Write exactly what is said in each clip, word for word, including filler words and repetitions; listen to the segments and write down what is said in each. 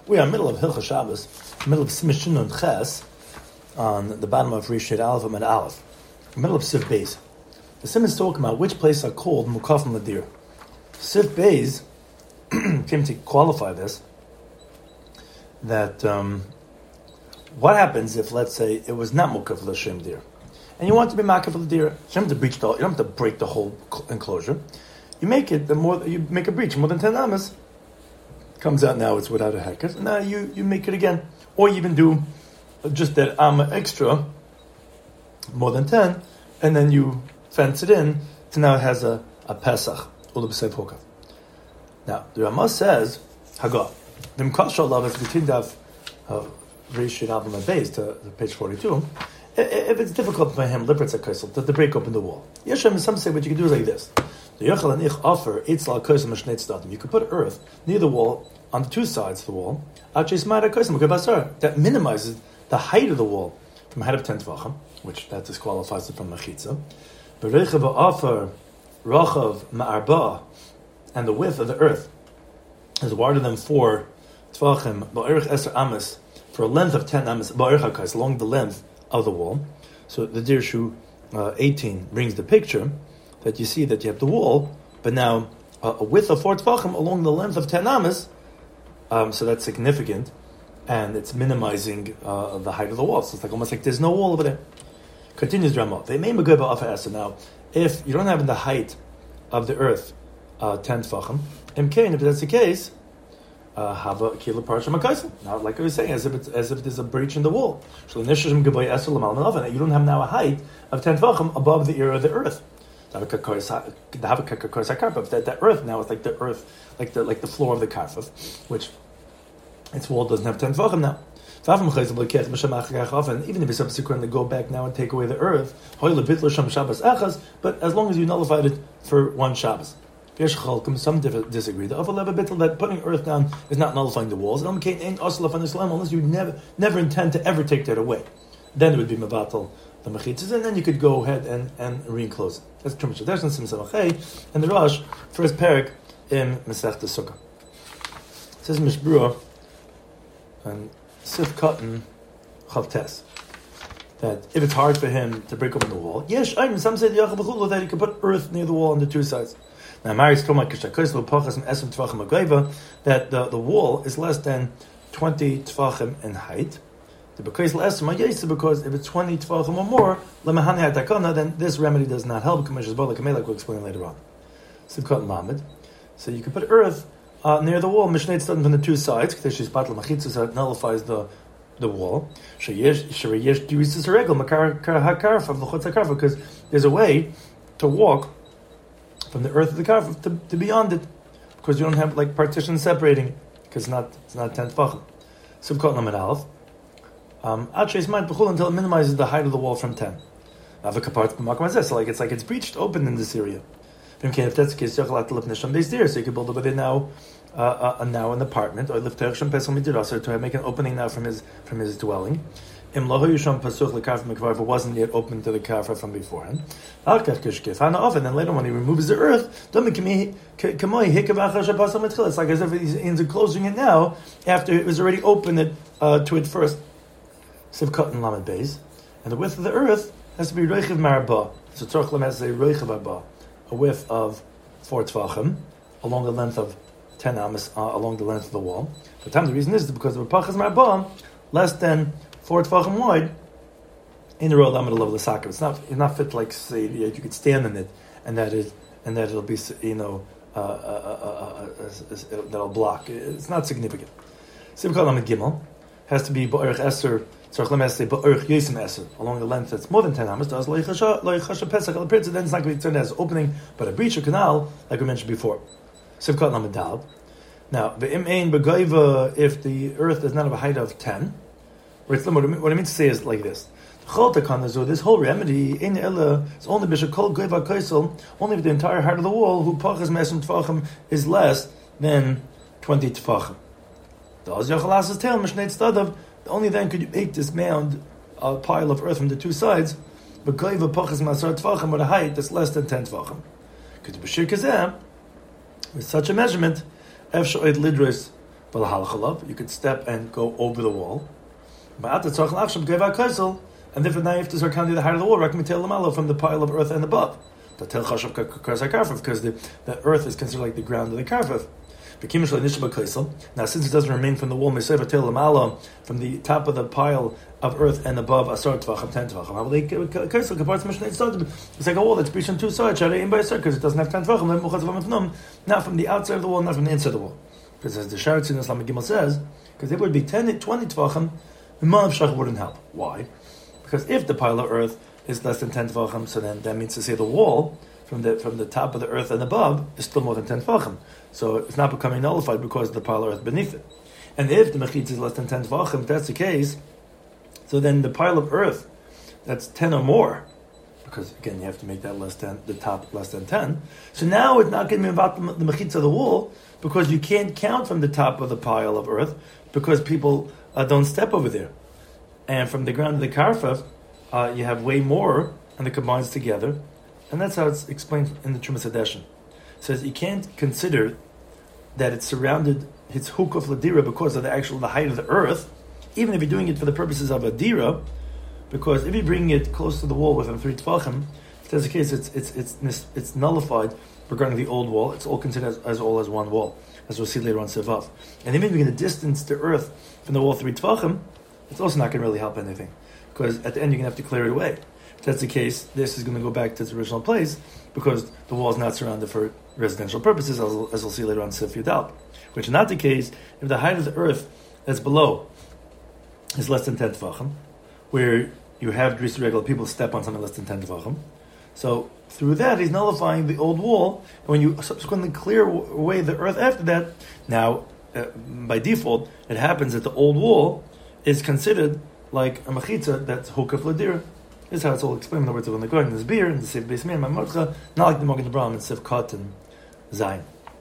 We are in the middle of Hilchos Shabbos, middle of Siman Shin Nun Ches, on the bottom of Rish Aleph and Aleph, middle of Sif Beis. The Siman is talking about which places are called Mukaf Ladir. Sif Beis came to qualify this, that um, what happens if, let's say, it was not Mukaf L'Shem Dir, and you want to be Makaf L'Dir, you don't have to breach the, you don't have to break the whole enclosure. You make it the more you make a breach more than ten amas. Comes out now it's without a heket. Now you, you make it again, or you even do just that amma extra more than ten, and then you fence it in. So now it has a, a pesach. Now the Ramah says Hagah. The Mkashal love is between the Rishon album and base to, to page forty-two. If it's difficult for him, libretz a kaisel to break open the wall. Yeshem, some say what you can do is like this. The Yochel and Ich offer Eitzla kaisel mashneit stadim. You could put earth near the wall on the two sides of the wall. That minimizes the height of the wall from height of ten tvachim, which that disqualifies it from mechitza. But Rechav offer Rachav ma'arba, and the width of the earth is wider than four tvachim. Ba'erich eser amas, for a length of ten amas. Ba'erich hakais, along the length of the wall. So the Dirshu uh, eighteen brings the picture that you see that you have the wall, but now uh, a width of four tvachim along the length of ten amas. Um, so that's significant, and it's minimizing uh, the height of the wall. So it's like almost like there's no wall over there. Continues Ramah. They may be good about Afa now. If you don't have the height of the earth uh, ten tvachim, imkain, if that's the case, have a kilo parsha makaisa. Now, like I was saying, as if it's, as if there's a breach in the wall. So you don't have now a height of ten tvachim above the ear of the earth. That that earth now is like the earth, like the like the floor of the karfaf, which its wall doesn't have ten tvachim now. And even if you subsequently go back now and take away the earth, but as long as you nullified it for one Shabbos. Some disagree. The other that putting earth down is not nullifying the walls. Unless you never never intend to ever take that away. Then it would be mevatel the mechitzas, and then you could go ahead and, and re-enclose it. That's too much. There's some samachay and the Rosh first parak in Masechta Sukkah. It says Mishbura and Sif Cotton Chavtes that if it's hard for him to break open the wall, yes, some say that he could put earth near the wall on the two sides. Now, Maris that the, the wall is less than twenty tvachim in height. Because if it's twenty tvachim or more, then this remedy does not help. Like we'll explain later on. So you can put earth uh, near the wall, Mishneh Tzaddim from the two sides, because it nullifies the the wall. Because there's a way to walk from the earth of the karf to, to beyond it, because you don't have like partitions separating it, because it's not it's not ten tvachim. Subkot Lamed Aleph. Um, until it minimizes the height of the wall from ten. So like it's like it's breached open in this area. If that's the case, so you can build within now uh, uh, now an apartment, or to make an opening now from his from his dwelling. If it wasn't yet open to the karfa from beforehand. And then later when he removes the earth, it's like as if he's, he's enclosing it now after it was already open uh, to it first. Sivkot and Lamed Beis. And the width of the earth has to be Reichiv Marabah. So Tzorch has a Reichiv Arba, a width of four tvachim, along the length of ten amas, uh, along the length of the wall. The time the reason is because the Pachas Marabah, less than four tvachim wide, in the row down the middle of the socket. It's not it's not fit like say you could stand in it and that is and that it'll be you know uh, uh, uh, uh, uh, that'll block. It's not significant. Sivkot Lamed Gimel has to be Ba'erich Eser. Along the length that's more than ten amas, does then it's not going to be turned as opening, but a breach or canal, like we mentioned before. Sivkot Lamed Daled. Now, if the earth is not of a height of ten, what I mean to say is like this: this whole remedy is only only if the entire height of the wall, who pachas mesim tfachim, is less than twenty tfachim. Only then could you make this mound, a pile of earth from the two sides, but with a height that's less than ten tvachim. With such a measurement, You could step and go over the wall. And therefore now you have to start counting the height of the wall, from the pile of earth and above. Because the, the earth is considered like the ground of the karfaf. Now, since it doesn't remain from the wall, from the top of the pile of earth and above, asar tvachim, ten tvachim. It's like a wall that's breached on two sides, because it doesn't have ten tvachim, not from the outside of the wall, not from the inside of the wall. Because as the Sharetz in Islam Gimel says, because if it would be ten, twenty tvachim, the Ma'av Shach wouldn't help. Why? Because if the pile of earth is less than ten tvachim, so then that means to say the wall from the from the top of the earth and above is still more than ten tvachim. So it's not becoming nullified because of the pile of earth beneath it. And if the mechitza is less than ten tvachim, if that's the case, so then the pile of earth that's ten or more, because again you have to make that less than the top less than ten. So now it's not going to be about the, the mechitza of the wall, because you can't count from the top of the pile of earth because people uh, don't step over there. And from the ground of the karfaf, uh, you have way more, and it combines together. And that's how it's explained in the Trumas Hadeshin. It says you can't consider that it's surrounded, it's hukuf ladira, because of the actual the height of the earth, even if you're doing it for the purposes of a dira, because if you bring it close to the wall within three tefachim, if that's the case, it's it's it's it's nullified regarding the old wall. It's all considered as, as all as one wall, as we'll see later on Sevav. And even if you're going to distance the earth from the wall three tefachim, it's also not going to really help anything, because at the end you're going to have to clear it away. If that's the case, this is going to go back to its original place, because the wall is not surrounded for residential purposes, as, as we'll see later on Sif Yudal. Which is not the case if the height of the earth that's below is less than ten tefachim, where you have greasy regular people step on something less than ten tefachim. So through that, he's nullifying the old wall, and when you subsequently clear away the earth after that, now, uh, by default, it happens that the old wall is considered like a mechitza that's hukaf ladira. This is how it's all explained in the words of the Kohen, this beer, and the Sif Beis Meir, Mamotcha, not like the Mogen Abraham and Sif Kot and Zayin.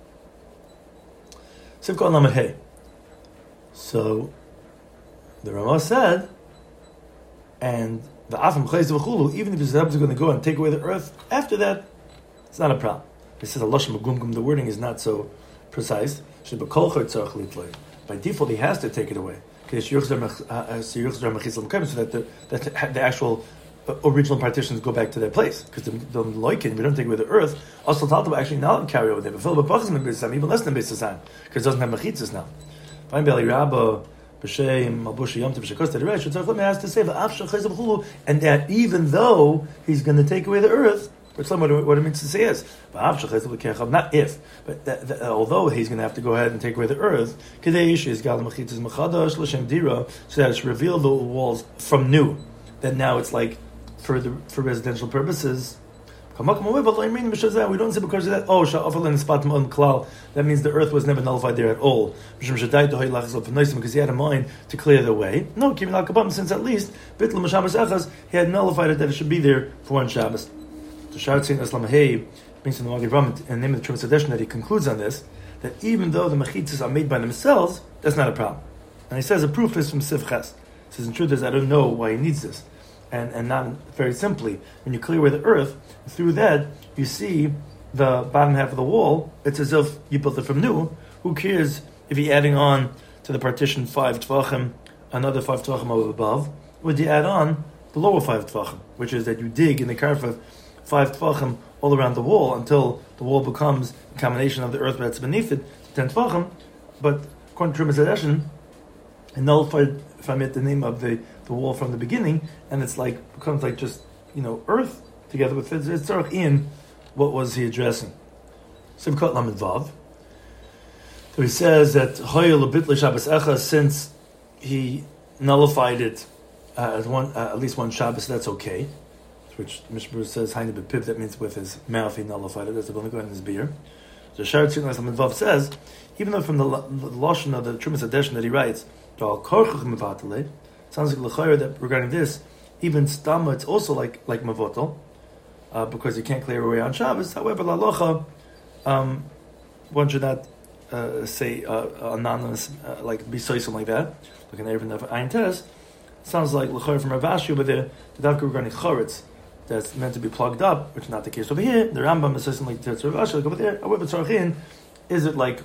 Sif Kot Lamed Hey. So, the Ramah said, and the Afam Chayz V'chulu, even if the Zebs are going to go and take away the earth, after that, it's not a problem. He says, Lashon Megumgum, the wording is not so precise. By default, he has to take it away. So that the, that the actual original partitions go back to their place. Because the, the loikin, we don't take away the earth, also Talta actually not carry over there. But even less than Beis Hassan, because it doesn't have mechitzas now. Fine, Beli Rabba, B'Shem, Malbushi Yom Tov, Shekosta, the Resh, Tzarech has to say, and that even though he's going to take away the earth, which what, what it means to say is, not if, but that, that, although he's going to have to go ahead and take away the earth, so that it's reveal the walls from new, that now it's like for the for residential purposes. We don't say because of that, oh, that means the earth was never nullified there at all. Because he had a mind to clear the way. No, since at least he had nullified it that it should be there for one Shabbos. So Sharetz Islam Hey brings in the Magen Avraham in the name of the Trumas Hadeshin that he concludes on this, that even though the mechitzas are made by themselves, that's not a problem. And he says a proof is from Sif Ches. He says, in truth is, I don't know why he needs this. And and not very simply, when you clear away the earth, through that, you see the bottom half of the wall, it's as if you built it from new. Who cares if you're adding on to the partition five tvachim, another five tvachim over above? Would you add on the lower five tvachim, which is that you dig in the karfaf five tvachim all around the wall until the wall becomes a combination of the earth that's beneath it, ten tvachim. But according to Trumas Hadeshin, it nullified, if I met the name of the, the wall from the beginning, and it's like becomes like just, you know, earth together with it. It's in what was he addressing? Sivkot Lamed Vav. So he says that Hoyel Abitli Shabbos Echa, since he nullified it uh, as one uh, at least one Shabbos, that's okay. Which Mishmur says Hainu B'Piv, that means with his mouth he nullified it. That's the Bonnegoy in his beer. So Sharetz Lamed Vav says, even though from the, the Lashon of the Trumas Hadeshin that he writes, sounds like l'chayr that regarding this, even stama, it's also like like mavotel, uh, because you can't clear away on Shabbos. However, lalocha, um, one should not uh, say uh, anonymous, uh, like be say something like that. Like an Erev of Ein Tes, sounds like l'chayr from Rav Ashi over there. The davka regarding charetz that's meant to be plugged up, which is not the case over here. The Rambam is something like Rav Ashi, like over there. However, tzarachin, is it like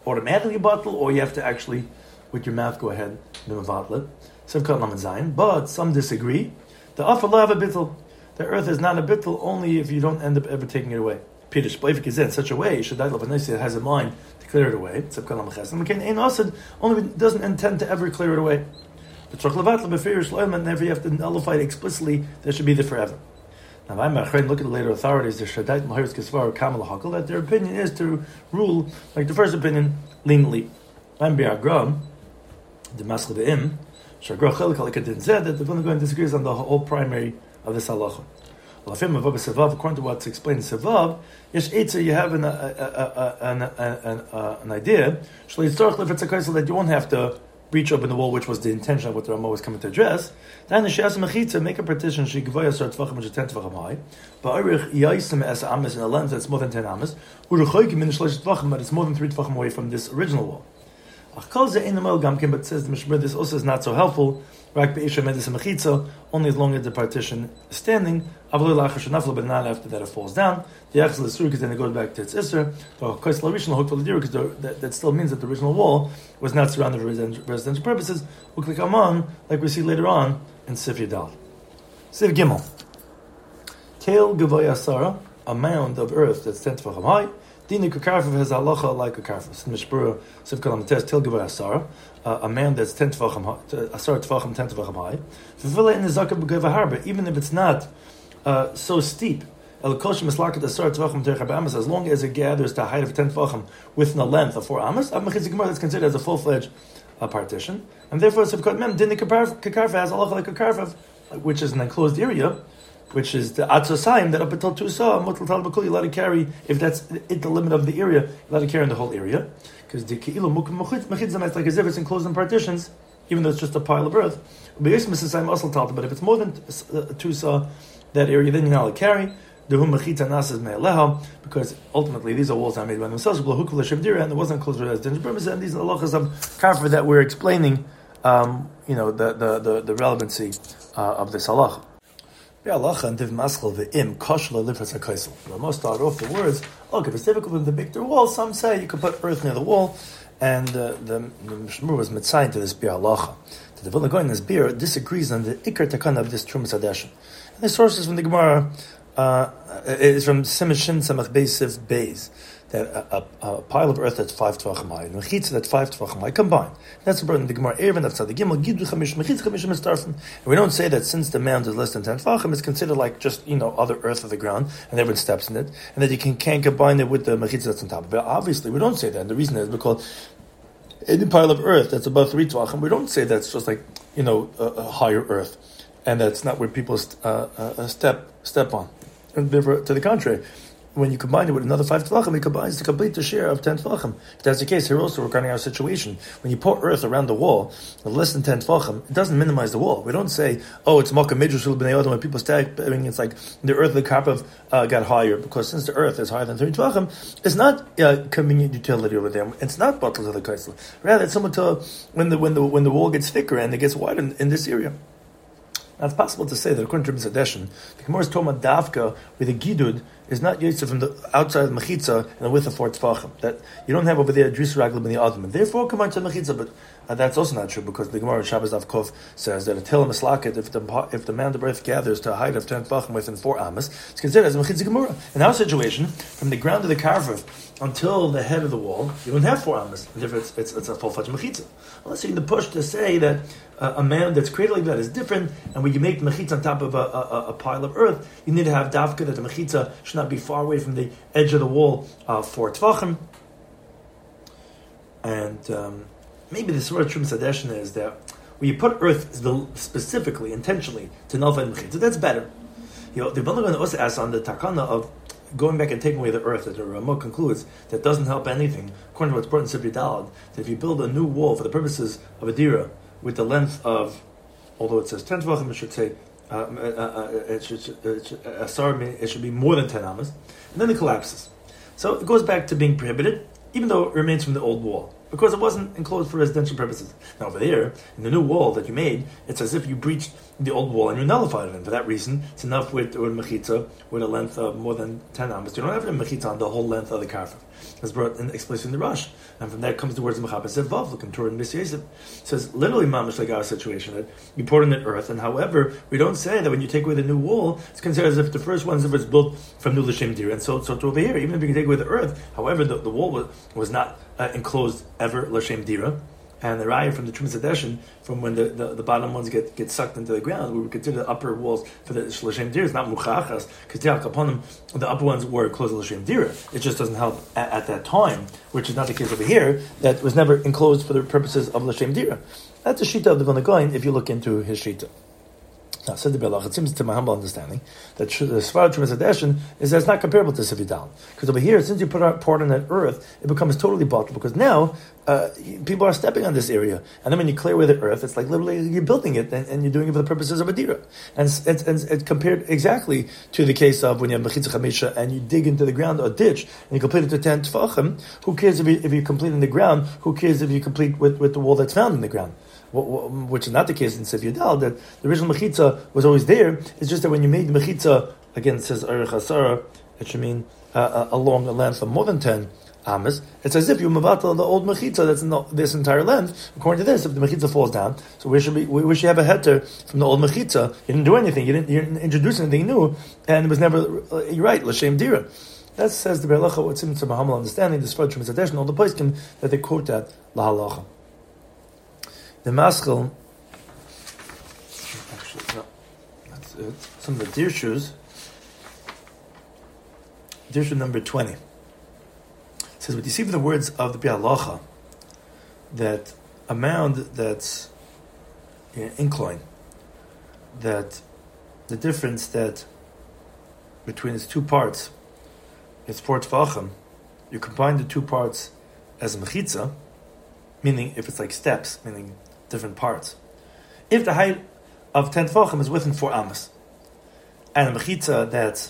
automatically bottle, or you have to actually, with your mouth, go ahead and mevatl it. Sivkat Lamed Zayin. But some disagrey. The Afar Lo have a bittul. The earth is not a bittul only if you don't end up ever taking it away. Pirish, Bleifik is in such a way, Shaddai Lavanesi has in mind to clear it away. Sivkat Lamed Ches. And Ein Asad only doesn't intend to ever clear it away. The Tzorch Levatl Befirish Loim, and therefore you have to nullify it explicitly. That should be there forever. Now, I'm look at the later authorities, the Shaddai Mahiris Kisvar Kamal Hakal, that their opinion is to rule like the first opinion leniently. I'm Biagram, the Maschel Be'im, Shagrach Chelik didn't say that the Vilna disagrees on the whole primary of this halacha. According to what's explained in Sevav, Yesh Eitzer, you have an, a, a, a, an, an, uh, an idea, that you won't have to breach open the wall, which was the intention of what the Ramah was coming to address. Then the Sheas Mechitza, make a partition, she givaya sar tvachim, which is ten tvachim high, but Arich Yaisim es amas in a length that's more than ten amas, Uruchoikim in the Shlesh tvachim, but it's more than three tvachim away from this original wall. But says the Mishmur, this also is not so helpful. Only as long as the partition is standing, but not after that it falls down. The Yachzel is true because then it goes back to its Isser. Because that, that still means that the original wall was not surrounded for residential purposes. Like we see later on in Sif Yadal. Sif Gimel. Tel Gavoya Sarah, a mound of earth that's ten tefachim high. Dini Kukarfav has halacha like Kukarfav. In Mishpura, Sif Kalam Tes, Tel Gavoya Sarah, a man that's ten tefachim high, Asar tefachim, ten tefachim high. Vivila in the Zakah B'Geva Harba, even if it's not uh, so steep, El Koshim Mislakat Asar tefachim Terchab Amas, as long as it gathers to a height of ten tefachim within a length of four amas, Ab Mechitz Gemara that's considered as a full-fledged uh, partition, and therefore Sif Kalam Mem Dini Kukarfav has halacha like Kukarfav, which is an enclosed area, which is the atzosayim that up until two saw mutal tal bakul, you let it carry, if that's it, the limit of the area, you let it carry in the whole area, because the keilu mukim mechitzam is like as if it's enclosed in partitions, even though it's just a pile of earth. But if it's more than two saw that area, then you know let it carry. The hum mechitza nasas me'aleha, because ultimately these are walls that are made by themselves. And there wasn't closed for residential purposes, and these are the halachas of karfa that we're explaining. Um, you know the the the, the relevancy uh, of this halacha. Most start off the words, look, if it's difficult with the bigger wall, some say you could put earth near the wall, and uh, the Mishmur was mitzayin to this beer halacha. The Vilna Gaon in this beer disagrees on the ikar takana of this Trumas Hadeshin. And the sources from the Gemara uh, is from Simishin Samach Beisiv Beis, that a, a, a pile of earth that's five tvachim high, and mechitza that's five tvachim high combined. That's the burden of the Gemara. Erevin that's the Gimel Gidru Chamish Mechitza Chamishim Estarfim. And we don't say that since the mound is less than ten tvachim, it's considered like just you know other earth of the ground, and everyone steps in it, and that you can can't combine it with the mechitza that's on top of it. Obviously, we don't say that. And the reason is because any pile of earth that's above three tvachim, we don't say that's just like you know a, a higher earth, and that's not where people st- uh, uh, step step on. And therefore, to the contrary, when you combine it with another five tvachim, it combines to complete the share of ten tvachim. If that's the case, here also regarding our situation, when you pour earth around the wall, less than ten tvachim, it doesn't minimize the wall. We don't say, oh, it's makkah midrash b'nei adam, when people stack, I mean, it's like the earth, the karpav uh, got higher, because since the earth is higher than thirty tvachim, it's not uh, convenient utility over there. It's not battles of the kaisel. Rather, it's someone to, when the, when the, when the wall gets thicker and it gets wider in, in this area. Now, it's possible to say that according to Trumas Hadeshin, the Gemara's Toma Davka with a Gidud is not Yosef from the outside of Mechitza and the width of four Tfachim. That you don't have over there Dris Raglim in the Adam. Therefore, come on to Mechitza, but uh, that's also not true because the Gemara Shabbos Avkov says that a Tel Mislaket, if the if the mound of earth gathers to a height of ten Tfachim within four Amas, it's considered as a Mechitza Gemara. In our situation, from the ground of the Karvav until the head of the wall, you don't have four Amas. And therefore, it's, it's, it's a full-fledged Mechitza. Unless you're going to push to say that Uh, a man that's created like that is different, and when you make the mechitza on top of a, a, a pile of earth, you need to have davka that the mechitza should not be far away from the edge of the wall uh, for tvachim. And um, maybe the sort of Trumas Hadeshin is that when you put earth specifically, intentionally, to nullify the mechitza, that's better. You know, the Vilna also asks on the takana of going back and taking away the earth, that the Ramah concludes that doesn't help anything, according to what's brought in Sifri Dalad, that if you build a new wall for the purposes of a dira, with the length of, although it says ten tvachim, it should say, uh, uh, uh, it should, it should, uh, sorry, it should be more than ten amas, and then it collapses. So it goes back to being prohibited, even though it remains from the old wall. because it wasn't enclosed for residential purposes. Now over there, in the new wall that you made, it's as if you breached the old wall and you nullified it. And for that reason, it's enough with, with mechitza with a length of more than ten amos. You don't have a mechitza on the whole length of the karfa. That's brought in explicitly in the Rush. And from that comes the words of Mechapes Vav, looking toward Miss Yosef. It says literally mamish like our situation, that you poured in the earth, and however, we don't say that when you take away the new wall, it's considered as if the first one is if it's built from new l'shem dir. And so, so to over here, even if you can take away the earth, however, the, the wall was, was not uh, enclosed ever l'shem dira. And the raya from the Trumas Hadeshin, from when the, the, the bottom ones get, get sucked into the ground, we would consider the upper walls for the L'Shem Dira. It's not Muchachas, because upon them, the upper ones were close to L'Shem Dira. It just doesn't help at, at that time, which is not the case over here, that was never enclosed for the purposes of L'Shem Dira. That's the Shita of the Vilna Gaon if you look into his Shita. Now, said the Belach, it seems to my humble understanding that the Svar Trumas Hadeshin is that it's not comparable to Sifidal. Because over here, since you put out poured on that earth, it becomes totally bottled. Because now uh, people are stepping on this area, and then when you clear away the earth, it's like literally you're building it and, and you're doing it for the purposes of a dira. And it's, it's, it's, it's compared exactly to the case of when you have mechitza chamisha and you dig into the ground a ditch and you complete it to ten tefachim. Who cares if you if you complete in the ground? Who cares if you complete with, with the wall that's found in the ground? Which is not the case in Sif Yudal, that the original mechitza was always there. It's just that when you made the mechitza, again it says Arich Hasara, it should mean uh, along a length of more than ten amas. It's as if you mavatal the old mechitza that's in the, this entire length. According to this, if the mechitza falls down, so we should be, we, we should have a heter from the old mechitza. You didn't do anything. You didn't, you didn't introduce anything new, and it was never. Uh, you're right, l'shem dira. That says the Berlacha. What seems to my humble understanding, the Sfar Trumas Hadeshin, all the poskim that they quote that lahalacha. The Maschil, actually, no, that's it. Some of the deer shoes. Deer shoe number twenty. It says, what you see from the words of the Bialacha, that a mound that's you know, incline, that the difference that between its two parts, it's four tefachim, you combine the two parts as a mechitza, meaning if it's like steps, meaning different parts. If the height of ten tefachim is within four amas, and a mechitza that's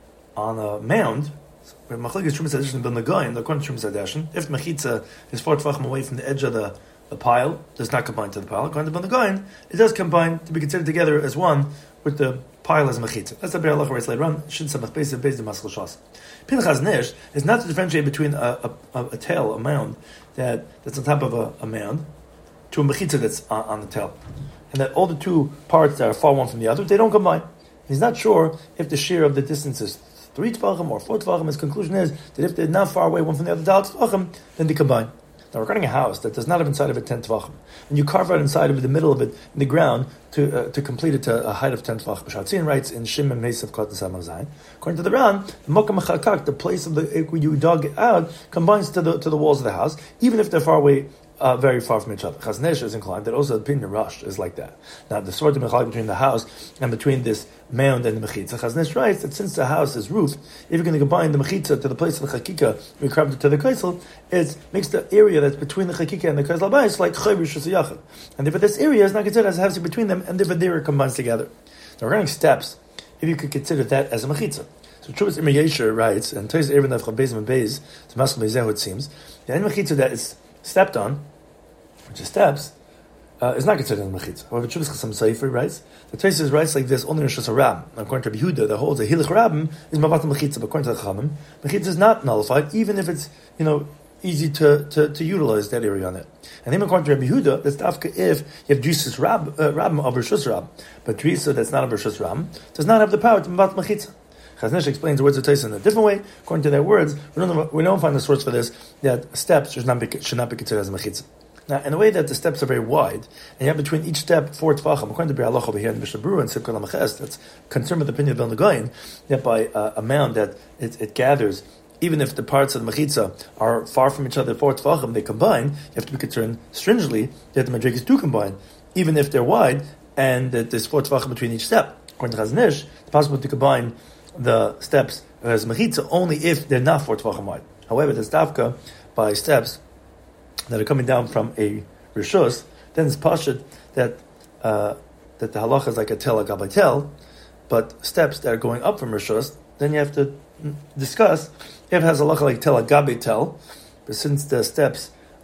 on a mound, where machlekes Trumas Hadeshin and Vilna Gaon, according to Trumas Hadeshin, if the mechitza is four tefachim away from the edge of the, the pile, does not combine to the pile. According to Vilna Gaon, it does combine to be considered together as one with the pile as a mechitza. That's the Be'er Halacha writes later on. Shin Samach Beis Beis the Maschil Shas. Pinchas Nish is not to differentiate between a, a, a tail, a mound that that's on top of a, a mound, to a mechitza that's on, on the tail, and that all the two parts that are far one from the other, they don't combine. He's not sure if the shear of the distance is three tefachim or four tefachim. His conclusion is that if they're not far away one from the other dal tefachim, then they combine. Now, regarding a house that does not have inside of it ten tefachim, and you carve out inside of it, the middle of it, in the ground, to uh, to complete it to a height of ten tefachim. Shatzian writes in Shim and Mesav Kot Zayin. According to the Ran, the Mokam Mechakak, the place of the where you dug it out, combines to the to the walls of the house, even if they're far away. Uh, very far from each other. Chazon Ish is inclined that also the opinion Rush is like that. Now, the sort of mechalik between the house and between this mound and the mechitza. Chazon Ish writes that since the house is roofed, if you're going to combine the mechitza to the place of the chakika, we carved it to the kaisel, it makes the area that's between the chakika and the kaisel bayis like chayv shusayachad. And therefore, this area is not considered as a house between them, and therefore, there it combines together. Now, regarding steps, if you could consider that as a mechitza. So Trumas Imre Yesher writes, and Toys Erev Navcha Beis and Beis, to Maschil Beis, it seems, the any mechitza that is stepped on, which is steps, uh, is not considered a mechitza. However, Trumas Chasam Sefer writes, the Tosfos writes like this only in Rosh Hashanah. According to Rabbi Yehuda, that holds a hilich rabbim is mavat mechitza, but according to the Chachamim, mechitza is not nullified, even if it's you know easy to, to, to utilize that area on it. And even according to Rabbi Yehuda, that's dafka if you have drisas rab uh, rabbim of Rishus Rab, but drisa that's not of Rishus Rab does not have the power to mavat mechitza. Chazon Ish explains the words of Tosfos in a different way. According to their words, we don't we don't find the source for this that steps should not be should not be considered as a mechitza. Now, in a way that the steps are very wide, and you have between each step four tefachim, according to Be'er Halacha over here in Mishnah Berurah and Simcha Lamaches, that's concerned with the opinion of Vilna Gaon, that by uh, a mound that it, it gathers, even if the parts of the mechitza are far from each other, four tefachim, they combine, you have to be concerned stringently that the madrigas do combine, even if they're wide, and that there's four tefachim between each step. According to Chazon Ish, it's possible to combine the steps as mechitza only if they're not four tefachim wide. However, there's dafka by steps that are coming down from a rishus, then it's pashut that uh, that the halacha is like a tel agabay tel, but steps that are going up from rishus, then you have to discuss if it has halacha like tel agabay tel, but since the steps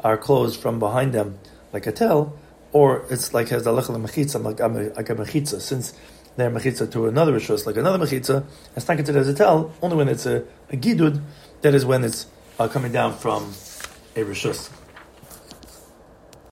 are closed from behind them like a tail, or it's like has the lechel mechitza, like a mechitza, since they're mechitza to another rishus, like another mechitza, it's not considered as a tail, only when it's a, a gidud, that is when it's uh, coming down from a rishus.